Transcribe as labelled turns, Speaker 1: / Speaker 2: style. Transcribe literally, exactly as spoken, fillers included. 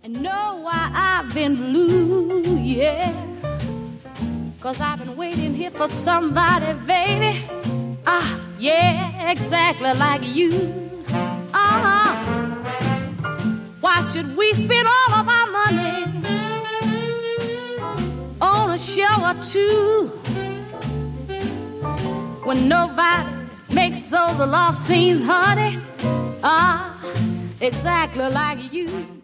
Speaker 1: and know why I've been blue, yeah. Cause I've been waiting here for somebody, baby. Ah, yeah, exactly like you. Uh-huh. Why should we spend all of our money on a show or two when nobody makes those love scenes, honey? Ah, exactly like you.